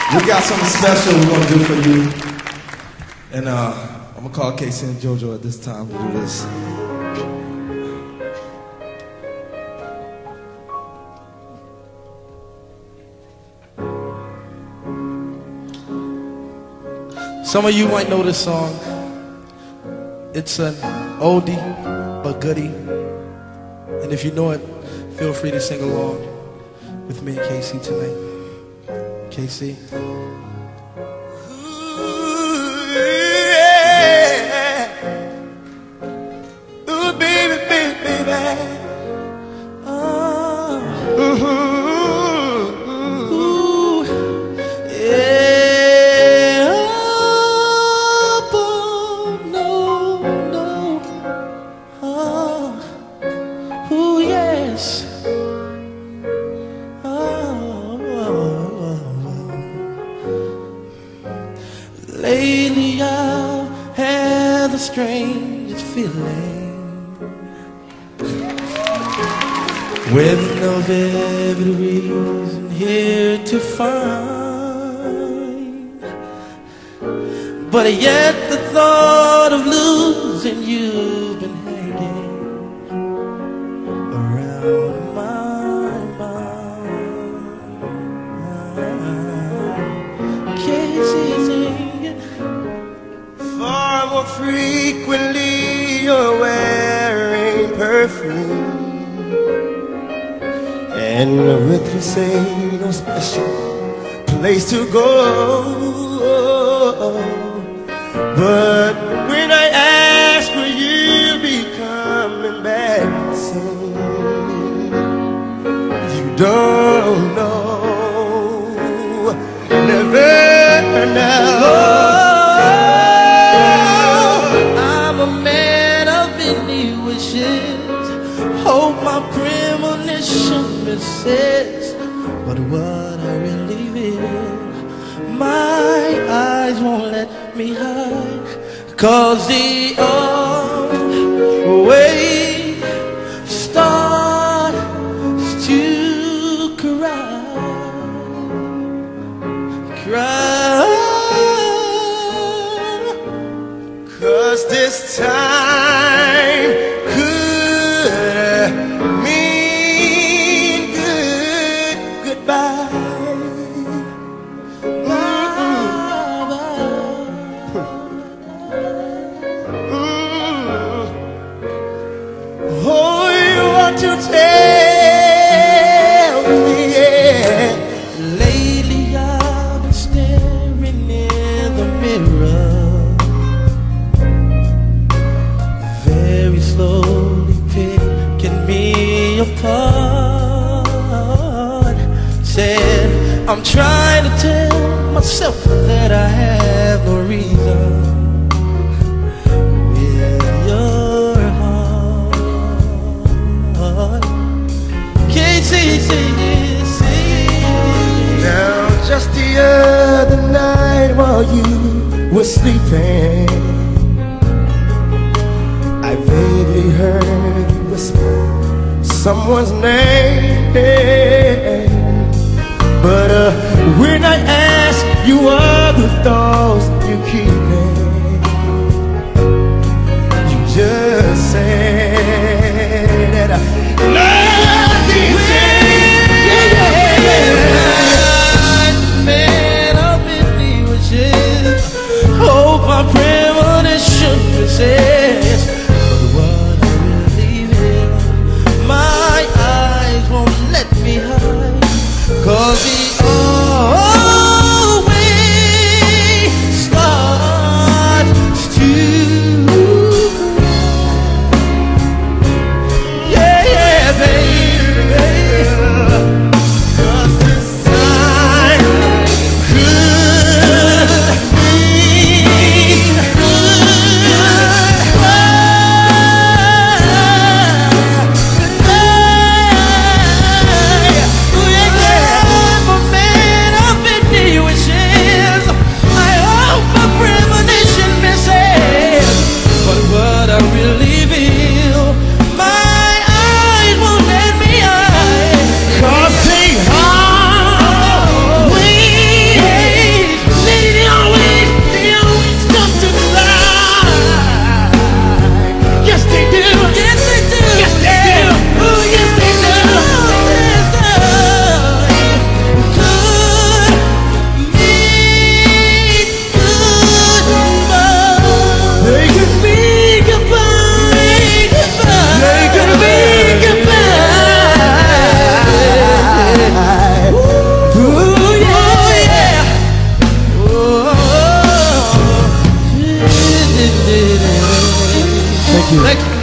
We got something special we're gonna do for you. And I'm gonna call Casey and JoJo at this time to do this. Some of you might know this song. It's an oldie but goodie. And if you know it, feel free to sing along with me and Casey tonight. Casey. Ooh, baby, baby, baby. Oh. Ooh, yeah. Oh, no, no. Oh, ooh, yes. Lately I've had the strangest feeling, with no vivid reason here to find, but yet the thought of losing you've been hanging around my mind. Casey, far more frequently you're wearing perfume, and with you say no special place to go. But when I ask will you be coming back soon, you don't know, never know. Hope my premonition misses, but what I really feel, my eyes won't let me hide, 'cause the way starts to cry, 'cause this time mean goodbye. Oh, you want to tell me, yeah. Lately I've been staring in the mirror, very slowly picking me apart. Said I'm trying to tell myself that I have no reason with your heart. Casey, now just the other night while you were sleeping, I vaguely heard you whisper someone's name, but when I ask you what the thoughts you keeping, you just said that nothing. Man, I've been wishes, hope my premonition says, but what I really feel, my eyes won't let me hide, 'cause the way starts to cry. Yeah, baby, 'cause this time could mean goodbye. you. Thank you.